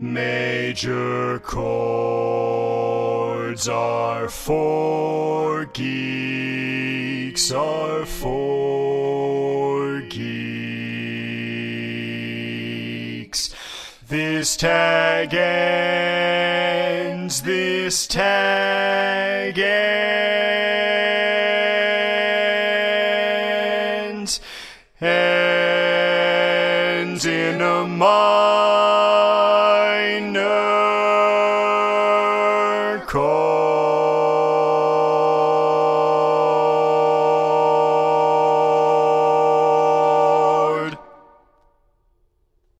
Major chords are for geeks, are for geeks. This tag ends, this tag ends, ends in a minor chord.